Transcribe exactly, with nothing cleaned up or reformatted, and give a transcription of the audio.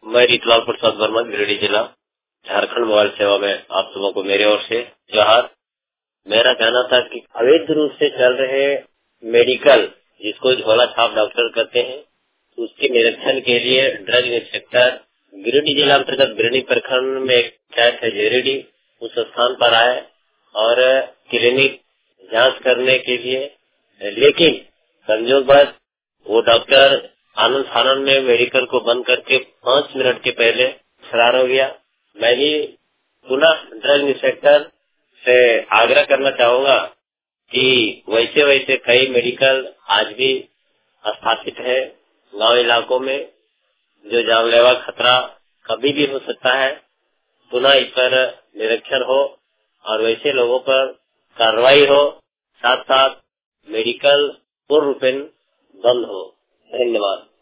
मैं रीतलाल प्रसाद वर्मा, गिरिडीह जिला, झारखंड मोबाइल सेवा में आप सबों को मेरे ओर से जोहार। मेरा कहना था कि अवैध रूप से चल रहे मेडिकल, जिसको झोला छाप डॉक्टर कहते हैं, उसके निरीक्षण के लिए ड्रग इंस्पेक्टर गिरिडीह जिला अंतर्गत गिरिडीह प्रखंड में एक कैंप है जेरीडी, उस स्थान पर आए और क्लिनिक जांच करने के लिए, लेकिन संजोगवश वो डॉक्टर आनंद फानन में मेडिकल को बंद करके पांच मिनट के पहले फरार हो गया। मैं भी पुनः ड्रग इंस्पेक्टर से आग्रह करना चाहूंगा कि वैसे वैसे कई मेडिकल आज भी स्थापित है गांव इलाकों में, जो जानलेवा खतरा कभी भी हो सकता है। पुनः इस पर निरीक्षण हो और वैसे लोगों पर कार्रवाई हो, साथ साथ मेडिकल पूर्ण रूपेण बंद हो। धन्यवाद।